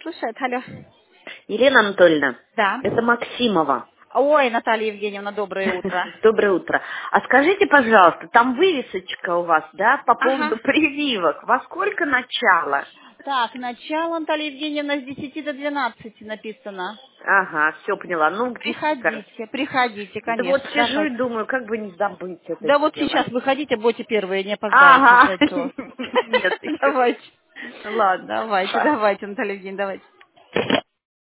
слушает. Алло. Елена Анатольевна, Да. это Максимова. Ой, Наталья Евгеньевна, доброе утро. Доброе утро. А скажите, пожалуйста, там вывесочка у вас, да, по Ага. поводу прививок. Во сколько начало? Так, начало, Наталья Евгеньевна, с 10 до 12 написано. Ага, все поняла. Ну, к 10, хорошо. Приходите, Да вот конечно. сижу и Давайте. думаю, как бы не забыть это Да вот сейчас сделать. выходите, будете первые, не опоздаете Ага, ждать то. нет еще. Давайте. Ладно. Давайте, Наталья Евгеньевна, давайте.